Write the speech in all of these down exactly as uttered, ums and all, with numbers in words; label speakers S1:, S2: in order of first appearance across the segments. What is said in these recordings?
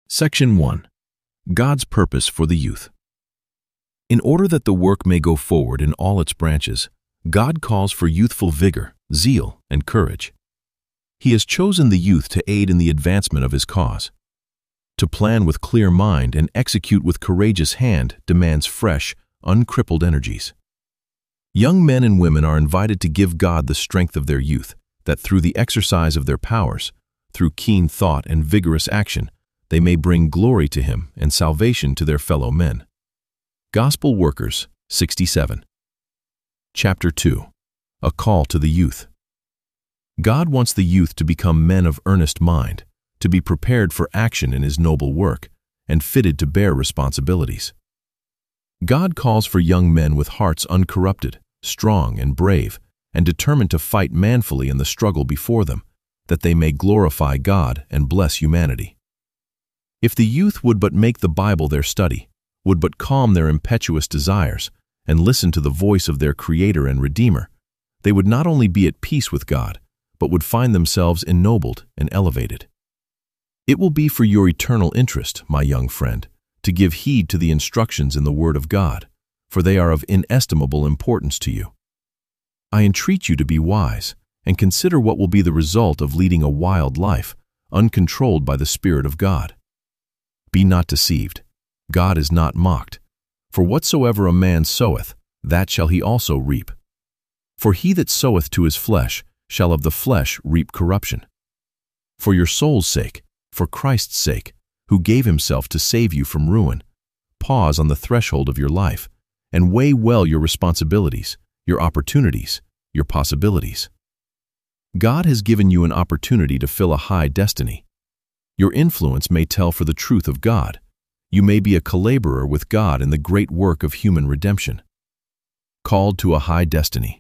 S1: Section one. God's Purpose for the Youth. In order that the work may go forward in all its branches, God calls for youthful vigor, zeal, and courage. He has chosen the youth to aid in the advancement of His cause. To plan with clear mind and execute with courageous hand demands fresh, uncrippled energies. Young men and women are invited to give God the strength of their youth, that through the exercise of their powers, through keen thought and vigorous action, they may bring glory to Him and salvation to their fellow men. Gospel Workers, sixty-seven. Chapter two. A Call to the Youth. God wants the youth to become men of earnest mind, to be prepared for action in His noble work, and fitted to bear responsibilities. God calls for young men with hearts uncorrupted, strong and brave, and determined to fight manfully in the struggle before them, that they may glorify God and bless humanity. If the youth would but make the Bible their study, would but calm their impetuous desires, and listen to the voice of their Creator and Redeemer, they would not only be at peace with God, but would find themselves ennobled and elevated. It will be for your eternal interest, my young friend, to give heed to the instructions in the Word of God, for they are of inestimable importance to you. I entreat you to be wise, and consider what will be the result of leading a wild life, uncontrolled by the Spirit of God. Be not deceived. God is not mocked. For whatsoever a man soweth, that shall he also reap. For he that soweth to his flesh shall of the flesh reap corruption. For your soul's sake, for Christ's sake, who gave Himself to save you from ruin, pause on the threshold of your life, and weigh well your responsibilities, your opportunities, your possibilities. God has given you an opportunity to fill a high destiny. Your influence may tell for the truth of God. You may be a collaborer with God in the great work of human redemption. Called to a high destiny.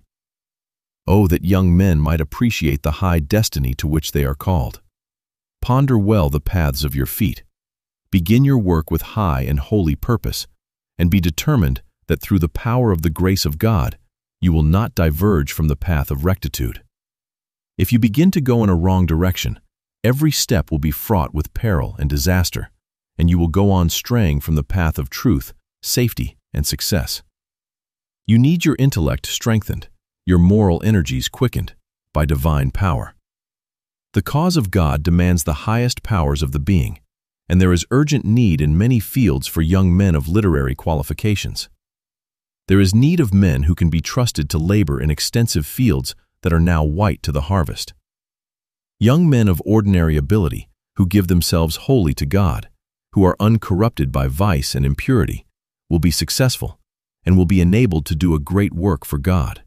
S1: Oh, that young men might appreciate the high destiny to which they are called. Ponder well the paths of your feet. Begin your work with high and holy purpose, and be determined that through the power of the grace of God, you will not diverge from the path of rectitude. If you begin to go in a wrong direction, every step will be fraught with peril and disaster, and you will go on straying from the path of truth, safety, and success. You need your intellect strengthened, your moral energies quickened by divine power. The cause of God demands the highest powers of the being, and there is urgent need in many fields for young men of literary qualifications. There is need of men who can be trusted to labor in extensive fields that are now white to the harvest. Young men of ordinary ability, who give themselves wholly to God, who are uncorrupted by vice and impurity, will be successful and will be enabled to do a great work for God.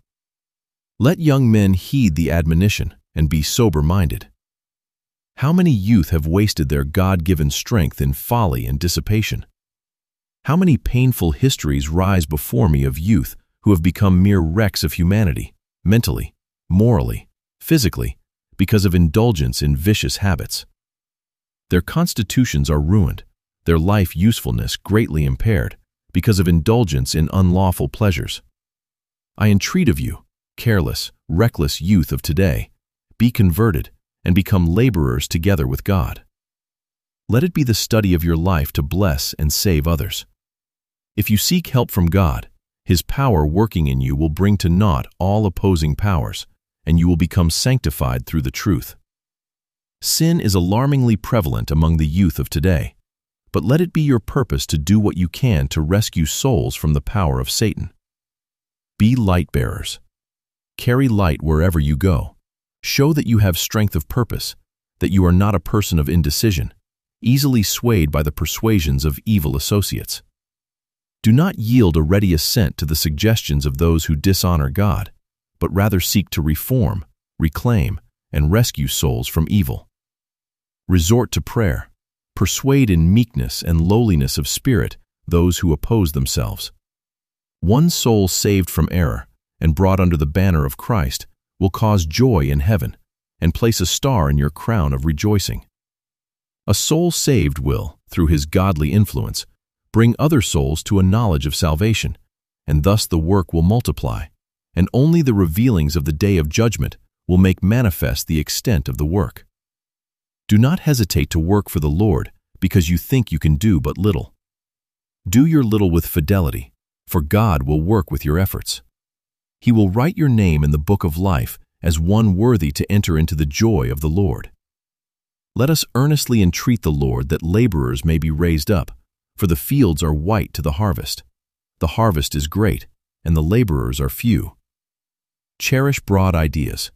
S1: Let young men heed the admonition and be sober-minded. How many youth have wasted their God-given strength in folly and dissipation? How many painful histories rise before me of youth who have become mere wrecks of humanity, mentally, morally, physically, because of indulgence in vicious habits. Their constitutions are ruined, their life usefulness greatly impaired, because of indulgence in unlawful pleasures. I entreat of you, careless, reckless youth of today, be converted and become laborers together with God. Let it be the study of your life to bless and save others. If you seek help from God, His power working in you will bring to naught all opposing powers, and you will become sanctified through the truth. Sin is alarmingly prevalent among the youth of today, but let it be your purpose to do what you can to rescue souls from the power of Satan. Be light bearers. Carry light wherever you go. Show that you have strength of purpose, that you are not a person of indecision, easily swayed by the persuasions of evil associates. Do not yield a ready assent to the suggestions of those who dishonor God, but rather seek to reform, reclaim, and rescue souls from evil. Resort to prayer. Persuade in meekness and lowliness of spirit those who oppose themselves. One soul saved from error and brought under the banner of Christ will cause joy in heaven and place a star in your crown of rejoicing. A soul saved will, through his godly influence, bring other souls to a knowledge of salvation, and thus the work will multiply, and only the revealings of the day of judgment will make manifest the extent of the work. Do not hesitate to work for the Lord because you think you can do but little. Do your little with fidelity, for God will work with your efforts. He will write your name in the book of life as one worthy to enter into the joy of the Lord. Let us earnestly entreat the Lord that laborers may be raised up, for the fields are white to the harvest. The harvest is great, and the laborers are few. Cherish broad ideas.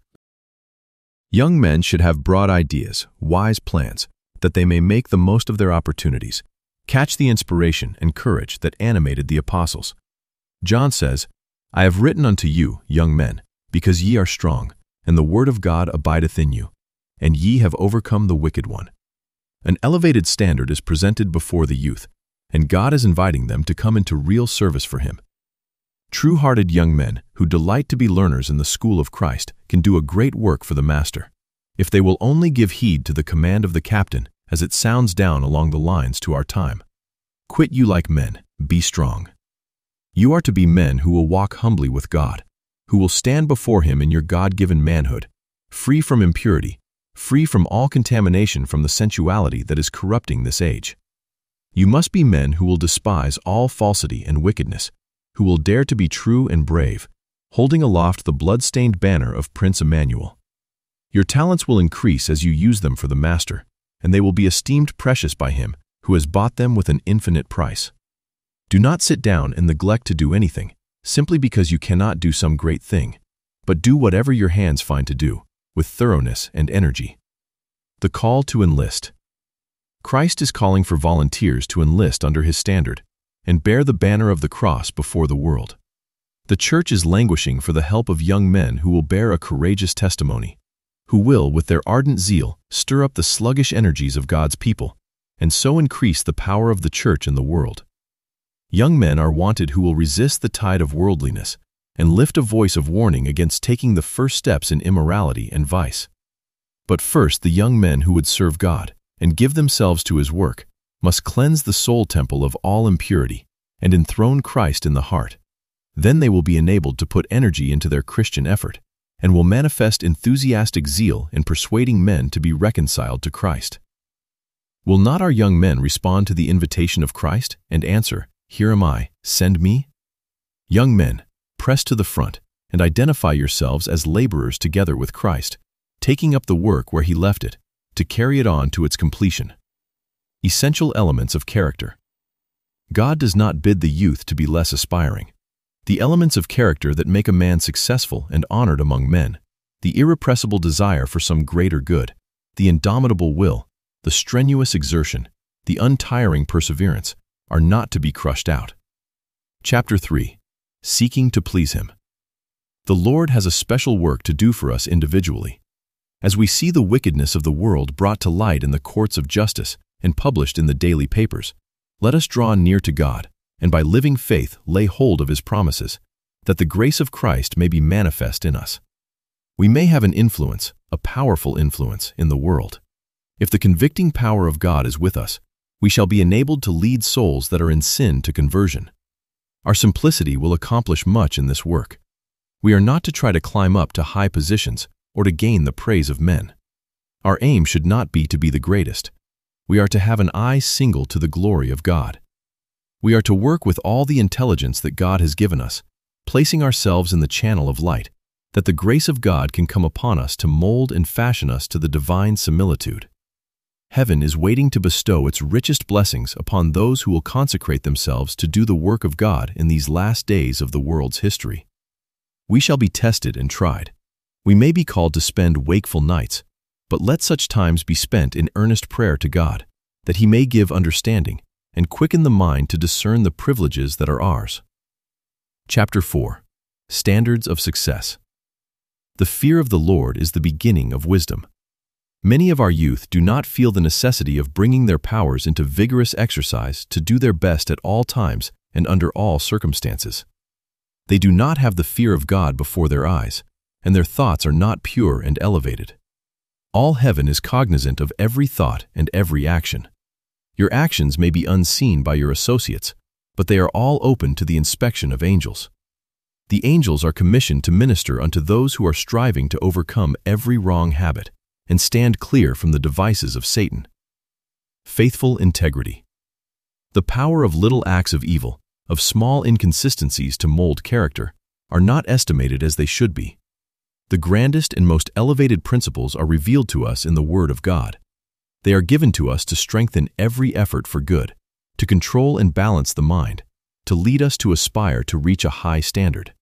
S1: Young men should have broad ideas, wise plans, that they may make the most of their opportunities. Catch the inspiration and courage that animated the apostles. John says, I have written unto you, young men, because ye are strong, and the word of God abideth in you, and ye have overcome the wicked one. An elevated standard is presented before the youth, and God is inviting them to come into real service for Him. True-hearted young men who delight to be learners in the school of Christ can do a great work for the Master, if they will only give heed to the command of the captain as it sounds down along the lines to our time. Quit you like men, be strong. You are to be men who will walk humbly with God, who will stand before Him in your God-given manhood, free from impurity, free from all contamination from the sensuality that is corrupting this age. You must be men who will despise all falsity and wickedness, who will dare to be true and brave, holding aloft the blood-stained banner of Prince Emmanuel. Your talents will increase as you use them for the Master, and they will be esteemed precious by Him who has bought them with an infinite price. Do not sit down and neglect to do anything, simply because you cannot do some great thing, but do whatever your hands find to do, with thoroughness and energy. The call to enlist. Christ is calling for volunteers to enlist under His standard and bear the banner of the cross before the world. The church is languishing for the help of young men who will bear a courageous testimony, who will, with their ardent zeal, stir up the sluggish energies of God's people, and so increase the power of the church in the world. Young men are wanted who will resist the tide of worldliness and lift a voice of warning against taking the first steps in immorality and vice. But first, the young men who would serve God and give themselves to His work must cleanse the soul temple of all impurity and enthrone Christ in the heart. Then they will be enabled to put energy into their Christian effort and will manifest enthusiastic zeal in persuading men to be reconciled to Christ. Will not our young men respond to the invitation of Christ and answer, Here am I, send me? Young men, press to the front and identify yourselves as laborers together with Christ, taking up the work where He left it, to carry it on to its completion. Essential elements of character. God does not bid the youth to be less aspiring. The elements of character that make a man successful and honored among men, the irrepressible desire for some greater good, the indomitable will, the strenuous exertion, the untiring perseverance, are not to be crushed out. Chapter three. Seeking to please Him. The Lord has a special work to do for us individually. As we see the wickedness of the world brought to light in the courts of justice and published in the daily papers, let us draw near to God, and by living faith lay hold of His promises, that the grace of Christ may be manifest in us. We may have an influence, a powerful influence, in the world. If the convicting power of God is with us, we shall be enabled to lead souls that are in sin to conversion. Our simplicity will accomplish much in this work. We are not to try to climb up to high positions or to gain the praise of men. Our aim should not be to be the greatest. We are to have an eye single to the glory of God. We are to work with all the intelligence that God has given us, placing ourselves in the channel of light, that the grace of God can come upon us to mold and fashion us to the divine similitude. Heaven is waiting to bestow its richest blessings upon those who will consecrate themselves to do the work of God in these last days of the world's history. We shall be tested and tried. We may be called to spend wakeful nights, but let such times be spent in earnest prayer to God, that He may give understanding and quicken the mind to discern the privileges that are ours. Chapter four. Standards of Success. The fear of the Lord is the beginning of wisdom. Many of our youth do not feel the necessity of bringing their powers into vigorous exercise to do their best at all times and under all circumstances. They do not have the fear of God before their eyes, and their thoughts are not pure and elevated. All heaven is cognizant of every thought and every action. Your actions may be unseen by your associates, but they are all open to the inspection of angels. The angels are commissioned to minister unto those who are striving to overcome every wrong habit and stand clear from the devices of Satan. Faithful integrity. The power of little acts of evil, of small inconsistencies to mold character, are not estimated as they should be. The grandest and most elevated principles are revealed to us in the Word of God. They are given to us to strengthen every effort for good, to control and balance the mind, to lead us to aspire to reach a high standard.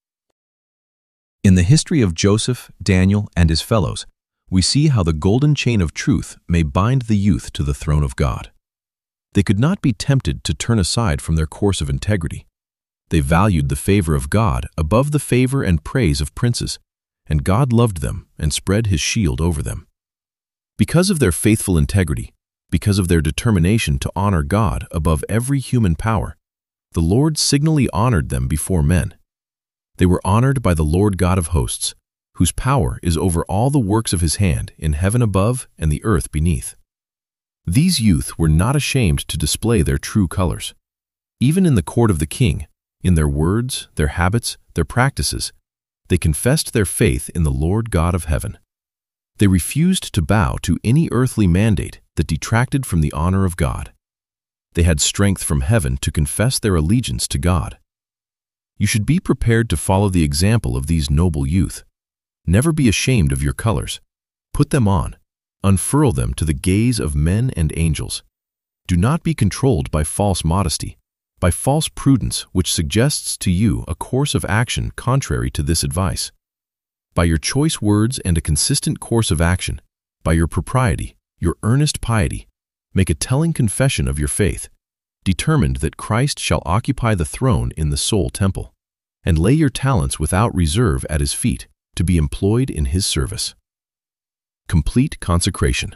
S1: In the history of Joseph, Daniel, and his fellows, we see how the golden chain of truth may bind the youth to the throne of God. They could not be tempted to turn aside from their course of integrity. They valued the favor of God above the favor and praise of princes, and God loved them and spread his shield over them. Because of their faithful integrity, because of their determination to honor God above every human power, the Lord signally honored them before men. They were honored by the Lord God of hosts, whose power is over all the works of his hand in heaven above and the earth beneath. These youth were not ashamed to display their true colors. Even in the court of the king, in their words, their habits, their practices, they confessed their faith in the Lord God of heaven. They refused to bow to any earthly mandate that detracted from the honor of God. They had strength from heaven to confess their allegiance to God. You should be prepared to follow the example of these noble youth. Never be ashamed of your colors. Put them on. Unfurl them to the gaze of men and angels. Do not be controlled by false modesty, by false prudence which suggests to you a course of action contrary to this advice. By your choice words and a consistent course of action, by your propriety, your earnest piety, make a telling confession of your faith, determined that Christ shall occupy the throne in the soul temple, and lay your talents without reserve at his feet to be employed in his service. Complete consecration.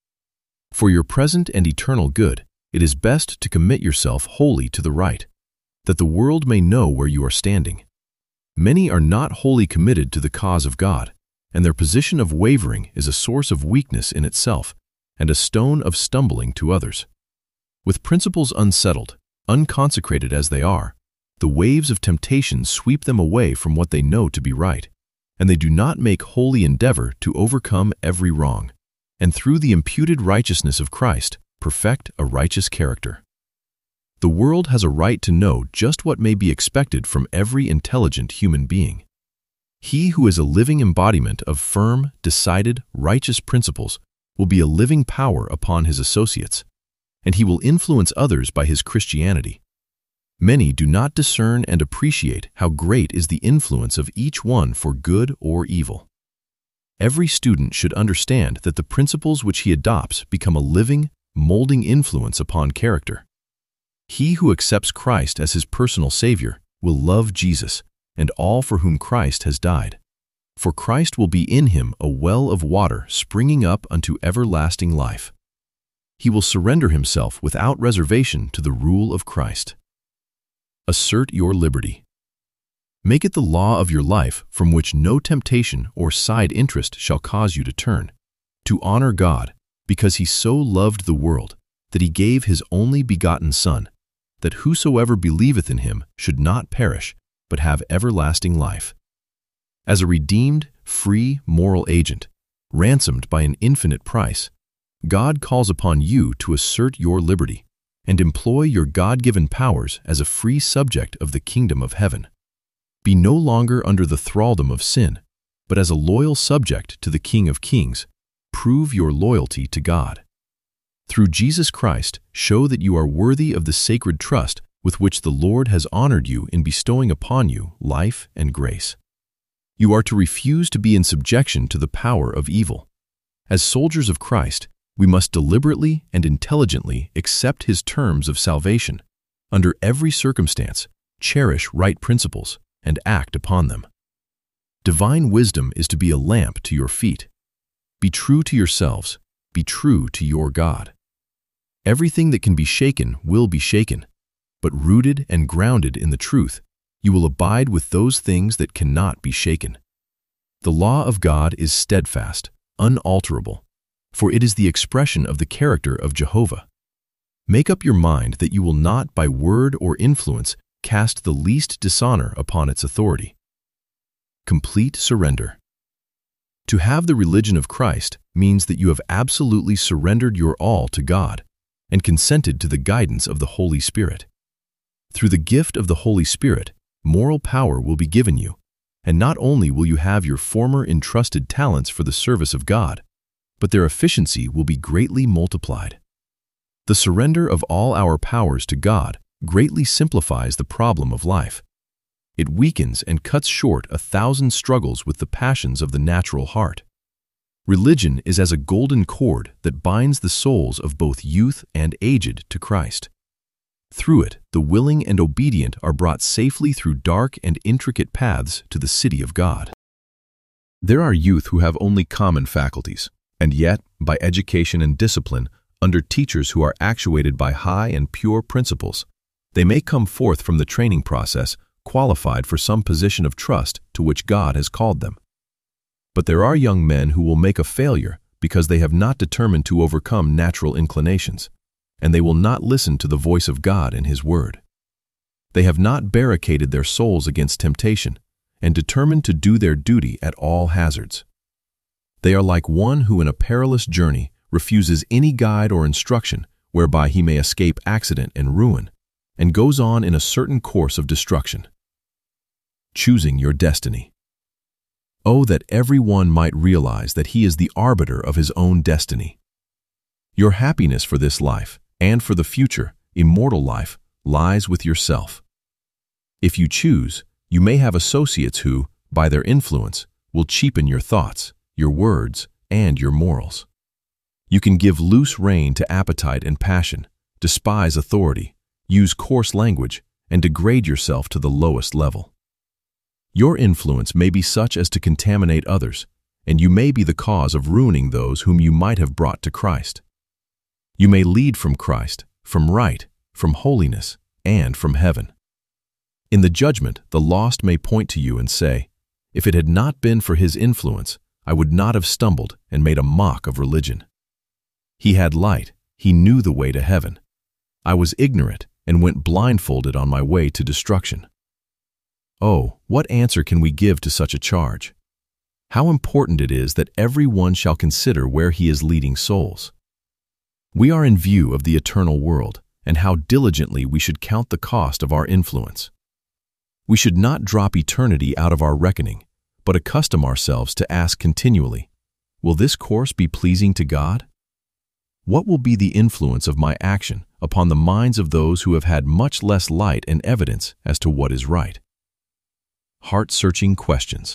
S1: For your present and eternal good, it is best to commit yourself wholly to the right, that the world may know where you are standing. Many are not wholly committed to the cause of God, and their position of wavering is a source of weakness in itself and a stone of stumbling to others. With principles unsettled, unconsecrated as they are, the waves of temptation sweep them away from what they know to be right, and they do not make holy endeavor to overcome every wrong, and through the imputed righteousness of Christ, perfect a righteous character. The world has a right to know just what may be expected from every intelligent human being. He who is a living embodiment of firm, decided, righteous principles will be a living power upon his associates, and he will influence others by his Christianity. Many do not discern and appreciate how great is the influence of each one for good or evil. Every student should understand that the principles which he adopts become a living, molding influence upon character. He who accepts Christ as his personal Savior will love Jesus and all for whom Christ has died. For Christ will be in him a well of water springing up unto everlasting life. He will surrender himself without reservation to the rule of Christ. Assert your liberty. Make it the law of your life from which no temptation or side interest shall cause you to turn, to honor God, because he so loved the world that he gave his only begotten Son, that whosoever believeth in him should not perish, but have everlasting life. As a redeemed, free, moral agent, ransomed by an infinite price, God calls upon you to assert your liberty and employ your God-given powers as a free subject of the kingdom of heaven. Be no longer under the thraldom of sin, but as a loyal subject to the King of Kings, prove your loyalty to God. Through Jesus Christ, show that you are worthy of the sacred trust with which the Lord has honored you in bestowing upon you life and grace. You are to refuse to be in subjection to the power of evil. As soldiers of Christ, we must deliberately and intelligently accept his terms of salvation, under every circumstance, cherish right principles, and act upon them. Divine wisdom is to be a lamp to your feet. Be true to yourselves, be true to your God. Everything that can be shaken will be shaken, but rooted and grounded in the truth, you will abide with those things that cannot be shaken. The law of God is steadfast, unalterable, for it is the expression of the character of Jehovah. Make up your mind that you will not by word or influence cast the least dishonor upon its authority. Complete surrender. To have the religion of Christ means that you have absolutely surrendered your all to God and consented to the guidance of the Holy Spirit. Through the gift of the Holy Spirit, moral power will be given you, and not only will you have your former entrusted talents for the service of God, but their efficiency will be greatly multiplied. The surrender of all our powers to God greatly simplifies the problem of life. It weakens and cuts short a thousand struggles with the passions of the natural heart. Religion is as a golden cord that binds the souls of both youth and aged to Christ. Through it, the willing and obedient are brought safely through dark and intricate paths to the city of God. There are youth who have only common faculties, and yet, by education and discipline, under teachers who are actuated by high and pure principles, they may come forth from the training process qualified for some position of trust to which God has called them. But there are young men who will make a failure because they have not determined to overcome natural inclinations, and they will not listen to the voice of God in His Word. They have not barricaded their souls against temptation and determined to do their duty at all hazards. They are like one who in a perilous journey refuses any guide or instruction whereby he may escape accident and ruin, and goes on in a certain course of destruction. Choosing your destiny. Oh, that every one might realize that he is the arbiter of his own destiny. Your happiness for this life, and for the future, immortal life, lies with yourself. If you choose, you may have associates who, by their influence, will cheapen your thoughts, your words, and your morals. You can give loose rein to appetite and passion, despise authority, use coarse language, and degrade yourself to the lowest level. Your influence may be such as to contaminate others, and you may be the cause of ruining those whom you might have brought to Christ. You may lead from Christ, from right, from holiness, and from heaven. In the judgment, the lost may point to you and say, "If it had not been for his influence, I would not have stumbled and made a mock of religion. He had light, he knew the way to heaven. I was ignorant and went blindfolded on my way to destruction." Oh, what answer can we give to such a charge? How important it is that every one shall consider where he is leading souls. We are in view of the eternal world, and how diligently we should count the cost of our influence. We should not drop eternity out of our reckoning, but accustom ourselves to ask continually, will this course be pleasing to God? What will be the influence of my action upon the minds of those who have had much less light and evidence as to what is right? Heart-searching questions.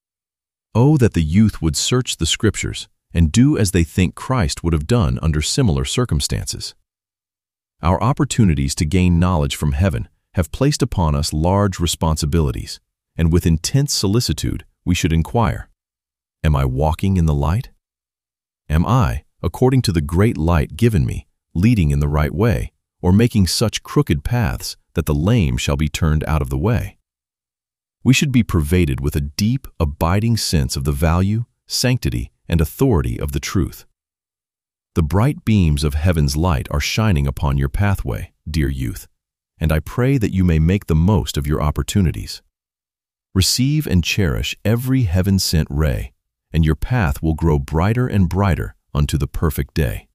S1: Oh, that the youth would search the Scriptures and do as they think Christ would have done under similar circumstances. Our opportunities to gain knowledge from heaven have placed upon us large responsibilities, and with intense solicitude we should inquire, am I walking in the light? Am I, according to the great light given me, leading in the right way, or making such crooked paths that the lame shall be turned out of the way? We should be pervaded with a deep, abiding sense of the value, sanctity, and authority of the truth. The bright beams of heaven's light are shining upon your pathway, dear youth, and I pray that you may make the most of your opportunities. Receive and cherish every heaven-sent ray, and your path will grow brighter and brighter unto the perfect day.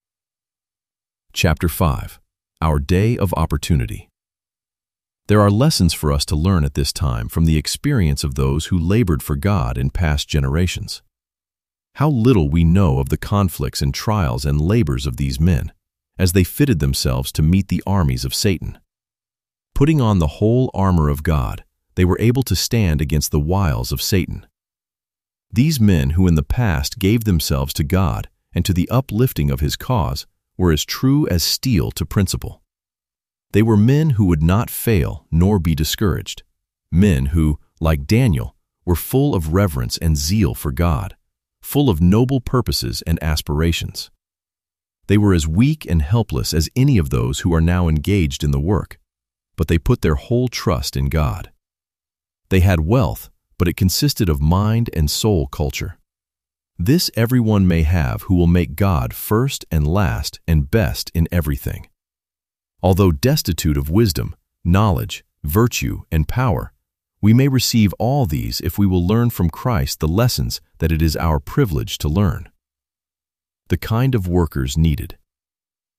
S1: Chapter five. Our Day of Opportunity. There are lessons for us to learn at this time from the experience of those who labored for God in past generations. How little we know of the conflicts and trials and labors of these men, as they fitted themselves to meet the armies of Satan. Putting on the whole armor of God, they were able to stand against the wiles of Satan. These men who in the past gave themselves to God and to the uplifting of His cause were as true as steel to principle. They were men who would not fail nor be discouraged, men who, like Daniel, were full of reverence and zeal for God, full of noble purposes and aspirations. They were as weak and helpless as any of those who are now engaged in the work, but they put their whole trust in God. They had wealth, but it consisted of mind and soul culture. This everyone may have who will make God first and last and best in everything. Although destitute of wisdom, knowledge, virtue, and power, we may receive all these if we will learn from Christ the lessons that it is our privilege to learn. The kind of workers needed.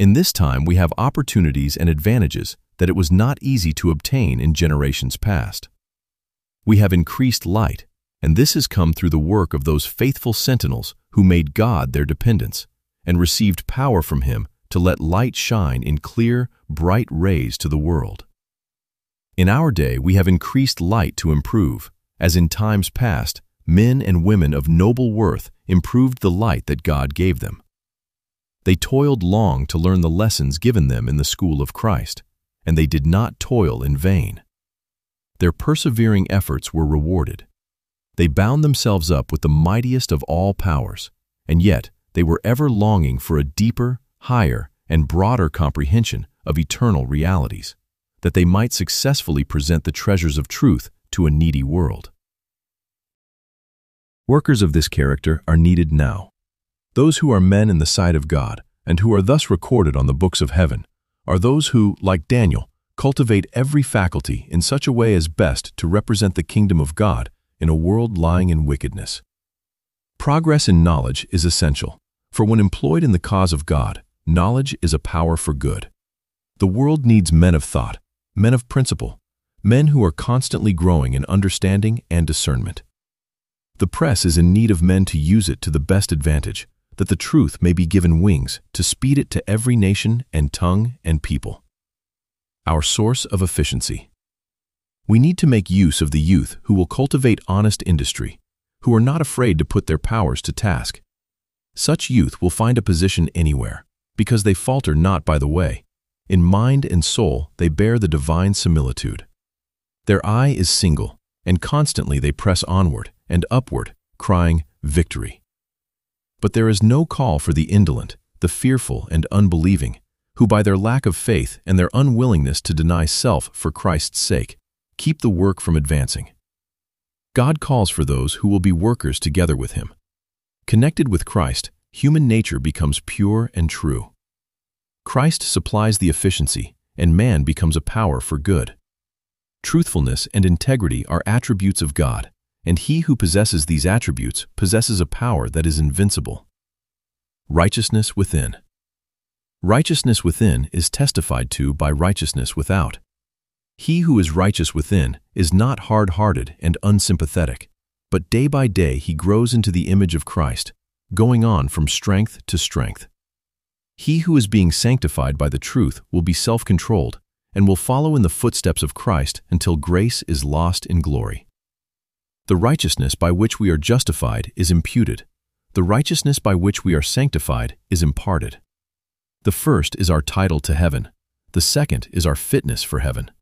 S1: In this time, we have opportunities and advantages that it was not easy to obtain in generations past. We have increased light, and this has come through the work of those faithful sentinels who made God their dependence and received power from Him to let light shine in clear, bright rays to the world. In our day, we have increased light to improve, as in times past, men and women of noble worth improved the light that God gave them. They toiled long to learn the lessons given them in the school of Christ, and they did not toil in vain. Their persevering efforts were rewarded. They bound themselves up with the mightiest of all powers, and yet they were ever longing for a deeper, higher, and broader comprehension of eternal realities, that they might successfully present the treasures of truth to a needy world. Workers of this character are needed now. Those who are men in the sight of God, and who are thus recorded on the books of heaven, are those who, like Daniel, cultivate every faculty in such a way as best to represent the kingdom of God in a world lying in wickedness. Progress in knowledge is essential, for when employed in the cause of God, knowledge is a power for good. The world needs men of thought, men of principle, men who are constantly growing in understanding and discernment. The press is in need of men to use it to the best advantage, that the truth may be given wings to speed it to every nation and tongue and people. Our source of efficiency. We need to make use of the youth who will cultivate honest industry, who are not afraid to put their powers to task. Such youth will find a position anywhere, because they falter not by the way. In mind and soul they bear the divine similitude. Their eye is single, and constantly they press onward and upward, crying, "Victory!" But there is no call for the indolent, the fearful and unbelieving, who by their lack of faith and their unwillingness to deny self for Christ's sake, keep the work from advancing. God calls for those who will be workers together with Him. Connected with Christ, human nature becomes pure and true. Christ supplies the efficiency, and man becomes a power for good. Truthfulness and integrity are attributes of God, and he who possesses these attributes possesses a power that is invincible. Righteousness within. Righteousness within is testified to by righteousness without. He who is righteous within is not hard-hearted and unsympathetic, but day by day he grows into the image of Christ, going on from strength to strength. He who is being sanctified by the truth will be self-controlled and will follow in the footsteps of Christ until grace is lost in glory. The righteousness by which we are justified is imputed. The righteousness by which we are sanctified is imparted. The first is our title to heaven. The second is our fitness for heaven.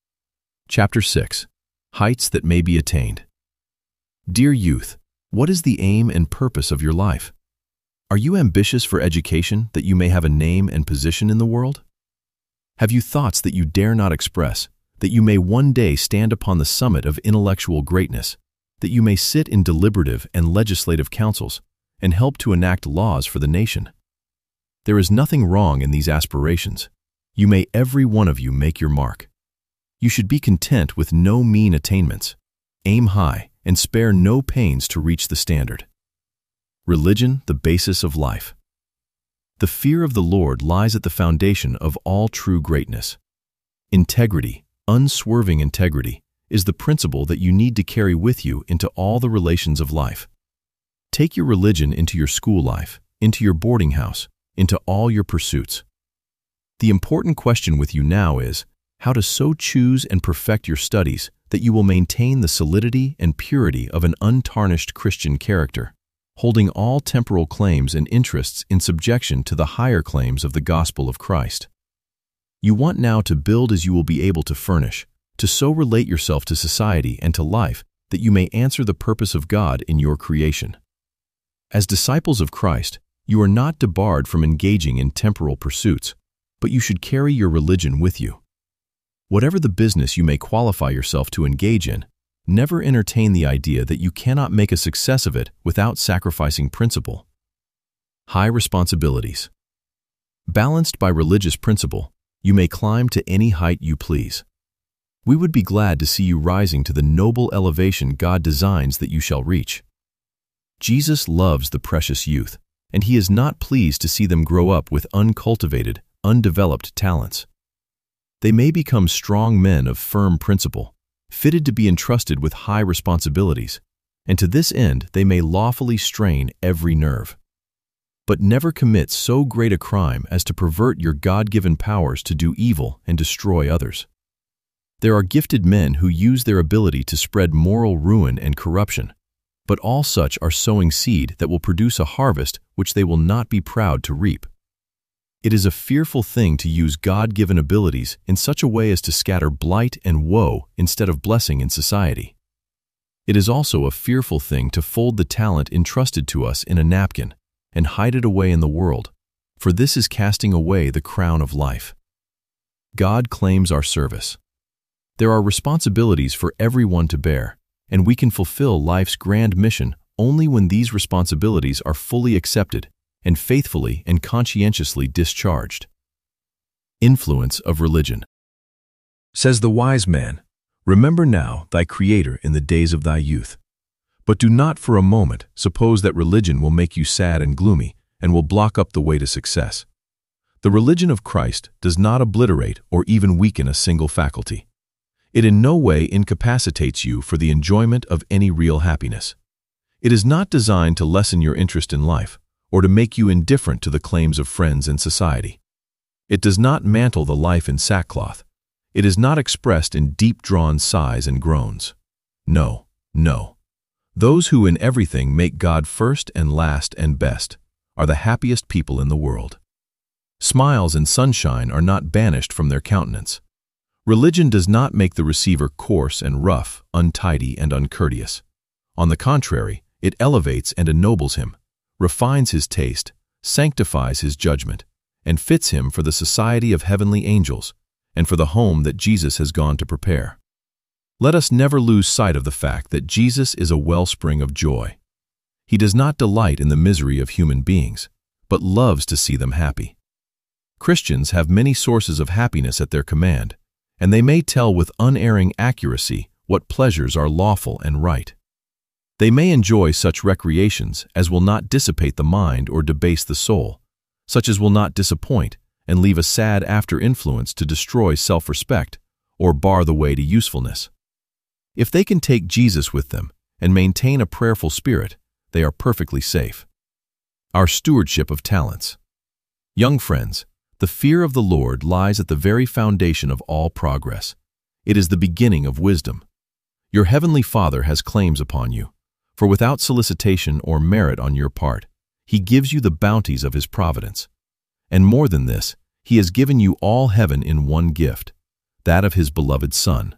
S1: Chapter six. Heights that may be attained. Dear youth, what is the aim and purpose of your life? Are you ambitious for education that you may have a name and position in the world? Have you thoughts that you dare not express, that you may one day stand upon the summit of intellectual greatness, that you may sit in deliberative and legislative councils and help to enact laws for the nation? There is nothing wrong in these aspirations. You may every one of you make your mark. You should be content with no mean attainments. Aim high and spare no pains to reach the standard. Religion, the basis of life. The fear of the Lord lies at the foundation of all true greatness. Integrity, unswerving integrity, is the principle that you need to carry with you into all the relations of life. Take your religion into your school life, into your boarding house, into all your pursuits. The important question with you now is how to so choose and perfect your studies that you will maintain the solidity and purity of an untarnished Christian character, holding all temporal claims and interests in subjection to the higher claims of the gospel of Christ. You want now to build as you will be able to furnish, to so relate yourself to society and to life that you may answer the purpose of God in your creation. As disciples of Christ, you are not debarred from engaging in temporal pursuits, but you should carry your religion with you. Whatever the business you may qualify yourself to engage in, never entertain the idea that you cannot make a success of it without sacrificing principle. High responsibilities. Balanced by religious principle, you may climb to any height you please. We would be glad to see you rising to the noble elevation God designs that you shall reach. Jesus loves the precious youth, and He is not pleased to see them grow up with uncultivated, undeveloped talents. They may become strong men of firm principle, fitted to be entrusted with high responsibilities, and to this end they may lawfully strain every nerve. But never commit so great a crime as to pervert your God-given powers to do evil and destroy others. There are gifted men who use their ability to spread moral ruin and corruption, but all such are sowing seed that will produce a harvest which they will not be proud to reap. It is a fearful thing to use God-given abilities in such a way as to scatter blight and woe instead of blessing in society. It is also a fearful thing to fold the talent entrusted to us in a napkin and hide it away in the world, for this is casting away the crown of life. God claims our service. There are responsibilities for everyone to bear, and we can fulfill life's grand mission only when these responsibilities are fully accepted and faithfully and conscientiously discharged. Influence of religion. Says the wise man, "Remember now thy Creator in the days of thy youth. But do not for a moment suppose that religion will make you sad and gloomy and will block up the way to success. The religion of Christ does not obliterate or even weaken a single faculty. It in no way incapacitates you for the enjoyment of any real happiness. It is not designed to lessen your interest in life or to make you indifferent to the claims of friends and society. It does not mantle the life in sackcloth. It is not expressed in deep-drawn sighs and groans. No, no. Those who in everything make God first and last and best are the happiest people in the world. Smiles and sunshine are not banished from their countenance. Religion does not make the receiver coarse and rough, untidy and uncourteous. On the contrary, it elevates and ennobles him, refines his taste, sanctifies his judgment, and fits him for the society of heavenly angels and for the home that Jesus has gone to prepare. Let us never lose sight of the fact that Jesus is a wellspring of joy. He does not delight in the misery of human beings, but loves to see them happy. Christians have many sources of happiness at their command, and they may tell with unerring accuracy what pleasures are lawful and right. They may enjoy such recreations as will not dissipate the mind or debase the soul, such as will not disappoint and leave a sad after-influence to destroy self-respect or bar the way to usefulness. If they can take Jesus with them and maintain a prayerful spirit, they are perfectly safe. Our stewardship of talents. Young friends, the fear of the Lord lies at the very foundation of all progress. It is the beginning of wisdom. Your heavenly Father has claims upon you, for without solicitation or merit on your part, He gives you the bounties of His providence. And more than this, He has given you all heaven in one gift, that of His beloved Son.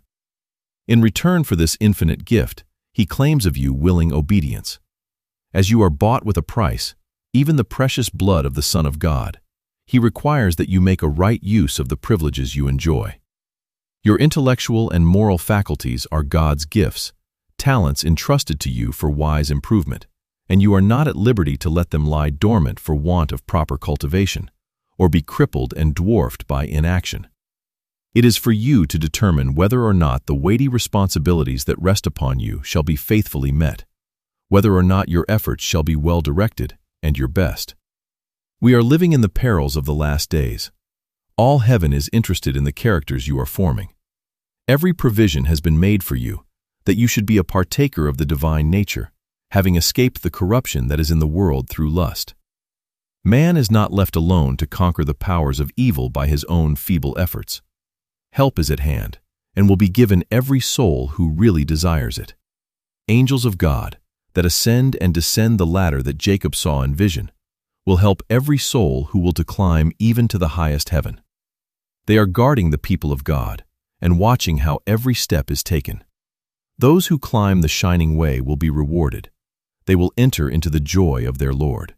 S1: In return for this infinite gift, He claims of you willing obedience. As you are bought with a price, even the precious blood of the Son of God, He requires that you make a right use of the privileges you enjoy. Your intellectual and moral faculties are God's gifts, talents entrusted to you for wise improvement, and you are not at liberty to let them lie dormant for want of proper cultivation, or be crippled and dwarfed by inaction. It is for you to determine whether or not the weighty responsibilities that rest upon you shall be faithfully met, whether or not your efforts shall be well directed and your best. We are living in the perils of the last days. All heaven is interested in the characters you are forming. Every provision has been made for you, that you should be a partaker of the divine nature, having escaped the corruption that is in the world through lust. Man is not left alone to conquer the powers of evil by his own feeble efforts. Help is at hand, and will be given every soul who really desires it. Angels of God, that ascend and descend the ladder that Jacob saw in vision, will help every soul who will to climb even to the highest heaven. They are guarding the people of God, and watching how every step is taken. Those who climb the shining way will be rewarded. They will enter into the joy of their Lord.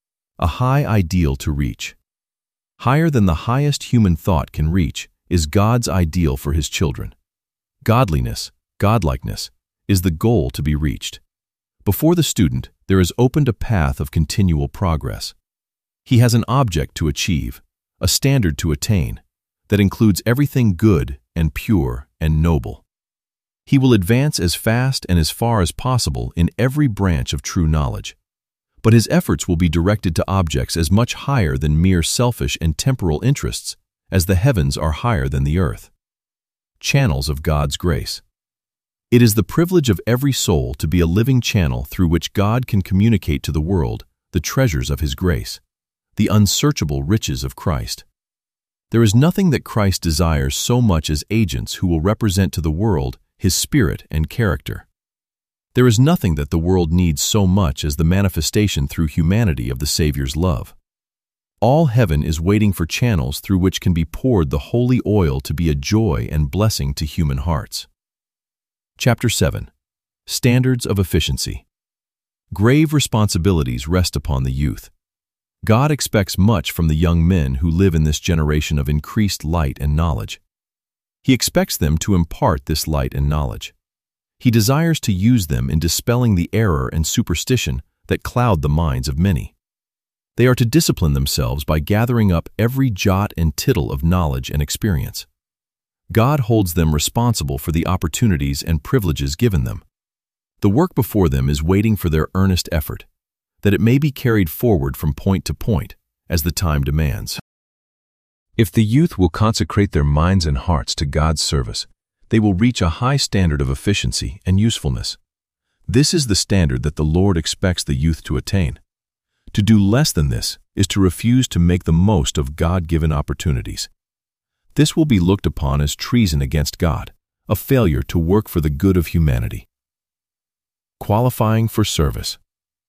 S1: A high ideal to reach. Higher than the highest human thought can reach is God's ideal for His children. Godliness, godlikeness, is the goal to be reached. Before the student, there is opened a path of continual progress. He has an object to achieve, a standard to attain, that includes everything good and pure and noble. He will advance as fast and as far as possible in every branch of true knowledge. but his efforts will be directed to objects as much higher than mere selfish and temporal interests as the heavens are higher than the earth. Channels of God's grace. It is the privilege of every soul to be a living channel through which God can communicate to the world the treasures of his grace, the unsearchable riches of Christ. There is nothing that Christ desires so much as agents who will represent to the world his spirit and character. There is nothing that the world needs so much as the manifestation through humanity of the Savior's love. All heaven is waiting for channels through which can be poured the holy oil to be a joy and blessing to human hearts. Chapter seven. Standards of Efficiency. Grave responsibilities rest upon the youth. God expects much from the young men who live in this generation of increased light and knowledge. He expects them to impart this light and knowledge. He desires to use them in dispelling the error and superstition that cloud the minds of many. They are to discipline themselves by gathering up every jot and tittle of knowledge and experience. God holds them responsible for the opportunities and privileges given them. The work before them is waiting for their earnest effort, that it may be carried forward from point to point as the time demands. If the youth will consecrate their minds and hearts to God's service, they will reach a high standard of efficiency and usefulness. This is the standard that the Lord expects the youth to attain. To do less than this is to refuse to make the most of God-given opportunities. This will be looked upon as treason against God, a failure to work for the good of humanity. Qualifying for service.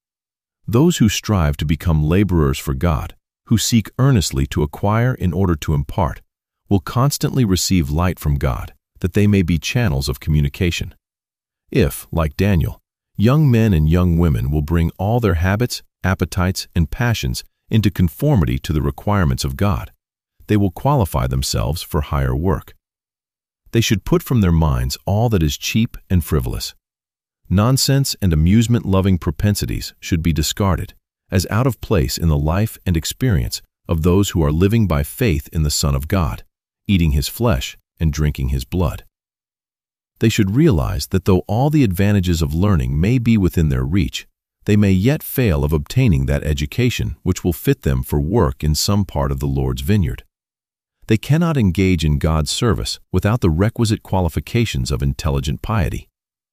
S1: Those who strive to become laborers for God, who seek earnestly to acquire in order to impart, will constantly receive light from God, that they may be channels of communication. If, like Daniel, young men and young women will bring all their habits, appetites, and passions into conformity to the requirements of God, they will qualify themselves for higher work. They should put from their minds all that is cheap and frivolous. Nonsense and amusement-loving propensities should be discarded, as out of place in the life and experience of those who are living by faith in the Son of God, eating his flesh and drinking his blood. They should realize that though all the advantages of learning may be within their reach, they may yet fail of obtaining that education which will fit them for work in some part of the Lord's vineyard. They cannot engage in God's service without the requisite qualifications of intelligent piety.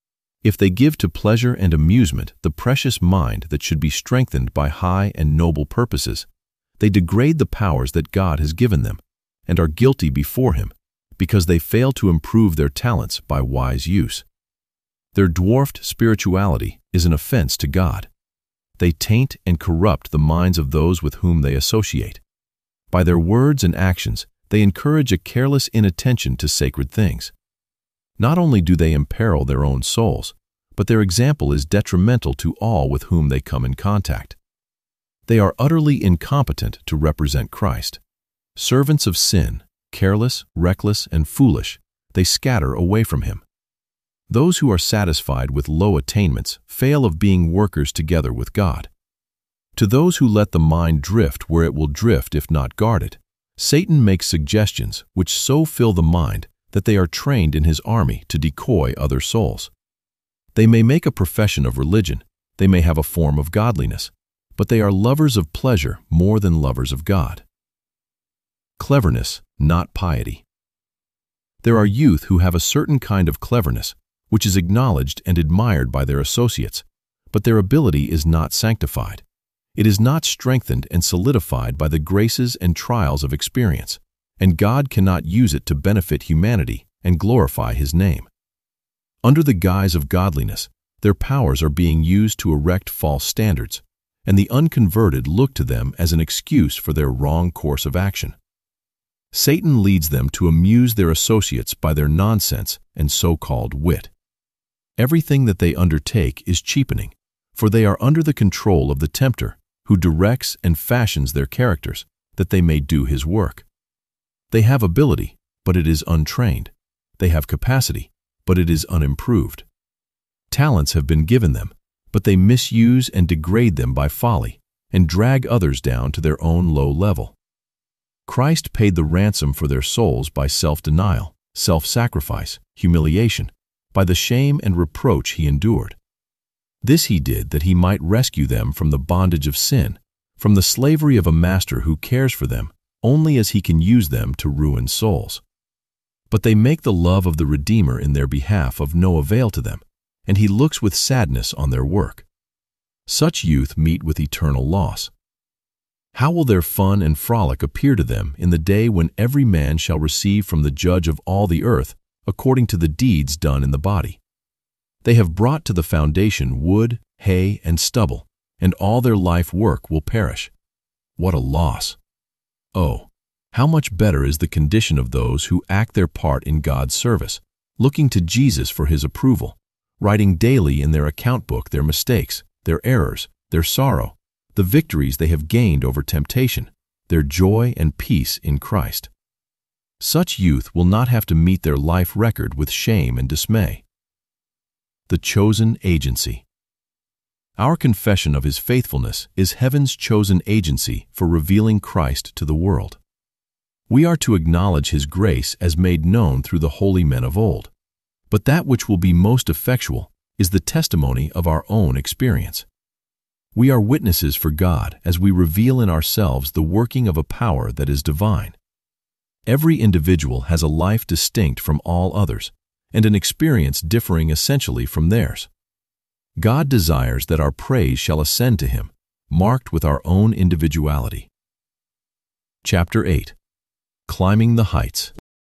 S1: If they give to pleasure and amusement the precious mind that should be strengthened by high and noble purposes, they degrade the powers that God has given them, and are guilty before him, because they fail to improve their talents by wise use. Their dwarfed spirituality is an offense to God. They taint and corrupt the minds of those with whom they associate. By their words and actions, they encourage a careless inattention to sacred things. Not only do they imperil their own souls, but their example is detrimental to all with whom they come in contact. They are utterly incompetent to represent Christ. Servants of sin, careless, reckless, and foolish, they scatter away from him. Those who are satisfied with low attainments fail of being workers together with God. To those who let the mind drift where it will drift if not guarded, Satan makes suggestions which so fill the mind that they are trained in his army to decoy other souls. They may make a profession of religion, they may have a form of godliness, but they are lovers of pleasure more than lovers of God. Cleverness, not piety. There are youth who have a certain kind of cleverness, which is acknowledged and admired by their associates, but their ability is not sanctified. It is not strengthened and solidified by the graces and trials of experience, and God cannot use it to benefit humanity and glorify his name. Under the guise of godliness, their powers are being used to erect false standards, and the unconverted look to them as an excuse for their wrong course of action. Satan leads them to amuse their associates by their nonsense and so-called wit. Everything that they undertake is cheapening, for they are under the control of the tempter, who directs and fashions their characters, that they may do his work. They have ability, but it is untrained. They have capacity, but it is unimproved. Talents have been given them, but they misuse and degrade them by folly, and drag others down to their own low level. Christ paid the ransom for their souls by self-denial, self-sacrifice, humiliation, by the shame and reproach he endured. This he did that he might rescue them from the bondage of sin, from the slavery of a master who cares for them only as he can use them to ruin souls. But they make the love of the Redeemer in their behalf of no avail to them, and he looks with sadness on their work. Such youth meet with eternal loss. How will their fun and frolic appear to them in the day when every man shall receive from the Judge of all the earth according to the deeds done in the body? They have brought to the foundation wood, hay, and stubble, and all their life work will perish. What a loss! Oh, how much better is the condition of those who act their part in God's service, looking to Jesus for his approval, writing daily in their account book their mistakes, their errors, their sorrow, the victories they have gained over temptation, their joy and peace in Christ. Such youth will not have to meet their life record with shame and dismay. The chosen agency. Our confession of his faithfulness is heaven's chosen agency for revealing Christ to the world. We are to acknowledge his grace as made known through the holy men of old, but that which will be most effectual is the testimony of our own experience. We are witnesses for God as we reveal in ourselves the working of a power that is divine. Every individual has a life distinct from all others, and an experience differing essentially from theirs. God desires that our praise shall ascend to him, marked with our own individuality. Chapter eight. Climbing the Heights.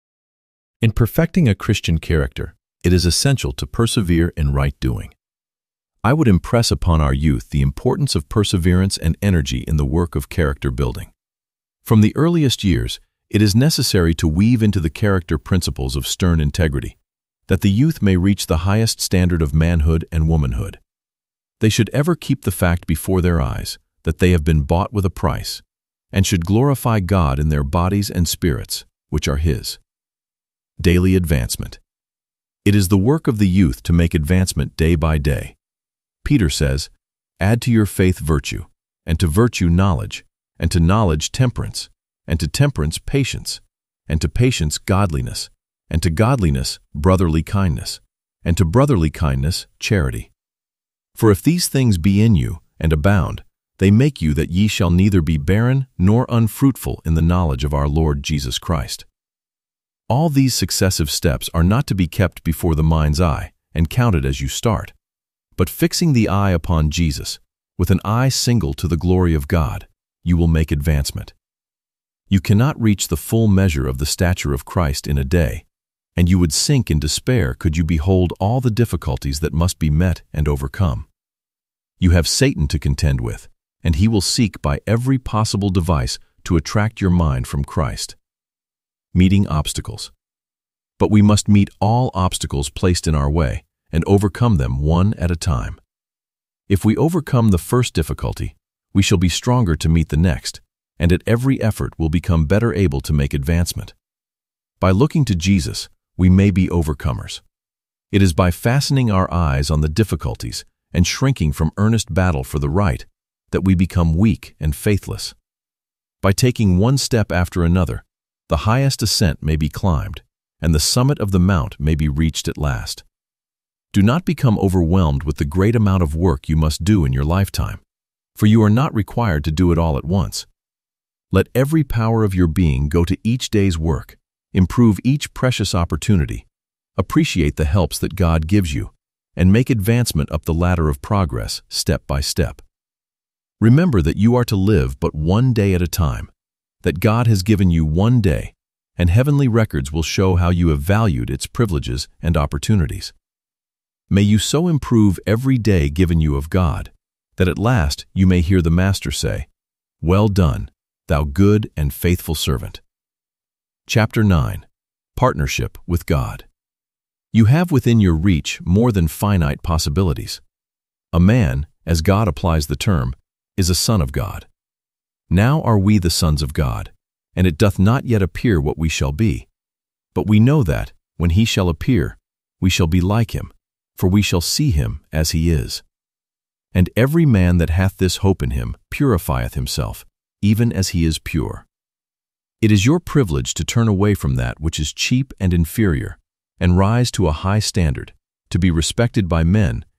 S1: In perfecting a Christian character, it is essential to persevere in right doing. I would impress upon our youth the importance of perseverance and energy in the work of character building. From the earliest years, it is necessary to weave into the character principles of stern integrity, that the youth may reach the highest standard of manhood and womanhood. They should ever keep the fact before their eyes that they have been bought with a price, and should glorify God in their bodies and spirits, which are his. Daily advancement. It is the work of the youth to make advancement day by day. Peter says, "Add to your faith virtue, and to virtue knowledge, and to knowledge temperance, and to temperance patience, and to patience godliness, and to godliness brotherly kindness, and to brotherly kindness charity. For if these things be in you, and abound, they make you that ye shall neither be barren nor unfruitful in the knowledge of our Lord Jesus Christ." All these successive steps are not to be kept before the mind's eye and counted as you start, but fixing the eye upon Jesus, with an eye single to the glory of God, you will make advancement. You cannot reach the full measure of the stature of Christ in a day, and you would sink in despair could you behold all the difficulties that must be met and overcome. You have Satan to contend with, and he will seek by every possible device to attract your mind from Christ. Meeting obstacles. But we must meet all obstacles placed in our way and overcome them one at a time. If we overcome the first difficulty, we shall be stronger to meet the next, and at every effort will become better able to make advancement. By looking to Jesus, we may be overcomers. It is by fastening our eyes on the difficulties and shrinking from earnest battle for the right that we become weak and faithless. By taking one step after another, the highest ascent may be climbed, and the summit of the mount may be reached at last. Do not become overwhelmed with the great amount of work you must do in your lifetime, for you are not required to do it all at once. Let every power of your being go to each day's work, improve each precious opportunity, appreciate the helps that God gives you, and make advancement up the ladder of progress step by step. Remember that you are to live but one day at a time, that God has given you one day, and heavenly records will show how you have valued its privileges and opportunities. May you so improve every day given you of God, that at last you may hear the Master say, "Well done, thou good and faithful servant." Chapter nine. Partnership with God. You have within your reach more than finite possibilities. A man, as God applies the term, is a son of God. Now are we the sons of God, and it doth not yet appear what we shall be. But we know that, when he shall appear, we shall be like him, for we shall see him as he is. And every man that hath this hope in him purifieth himself, even as he is pure. It is your privilege to turn away from that which is cheap and inferior, and rise to a high standard, to be respected by men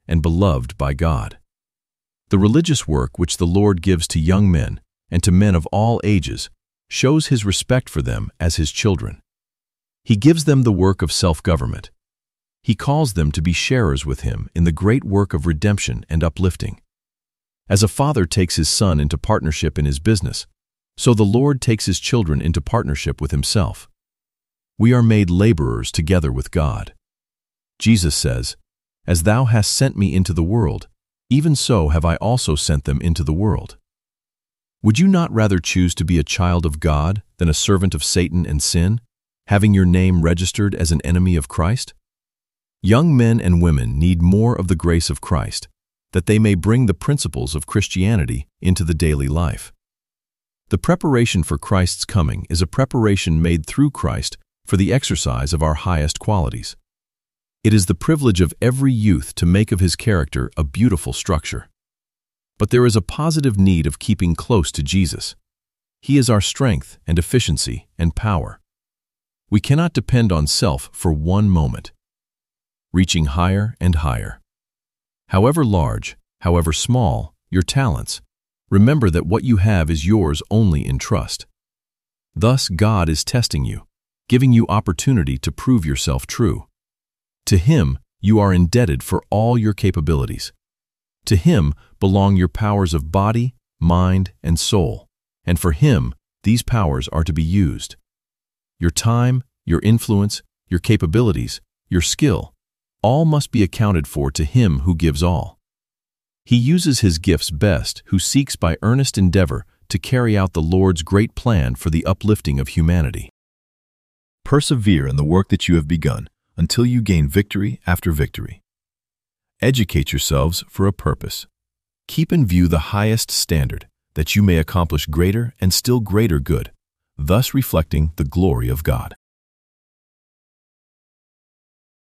S1: and beloved by God. The religious work which the Lord gives to young men and to men of all ages shows His respect for them as His children. He gives them the work of self-government. He calls them to be sharers with Him in the great work of redemption and uplifting. As a father takes his son into partnership in his business, so the Lord takes His children into partnership with Himself. We are made laborers together with God. Jesus says, "As thou hast sent me into the world, even so have I also sent them into the world." Would you not rather choose to be a child of God than a servant of Satan and sin, having your name registered as an enemy of Christ? Young men and women need more of the grace of Christ, that they may bring the principles of Christianity into the daily life. The preparation for Christ's coming is a preparation made through Christ for the exercise of our highest qualities. It is the privilege of every youth to make of his character a beautiful structure. But there is a positive need of keeping close to Jesus. He is our strength and efficiency and power. We cannot depend on self for one moment. Reaching higher and higher. However large, however small, your talents, remember that what you have is yours only in trust. Thus God is testing you, giving you opportunity to prove yourself true. To Him you are indebted for all your capabilities. To Him belong your powers of body, mind, and soul, and for Him these powers are to be used. Your time, your influence, your capabilities, your skill, all must be accounted for to Him who gives all. He uses His gifts best who seeks by earnest endeavor to carry out the Lord's great plan for the uplifting of humanity.
S2: Persevere in the work that you have begun until you gain victory after victory. Educate yourselves for a purpose. Keep in view the highest standard, that you may accomplish greater and still greater good, thus reflecting the glory of God.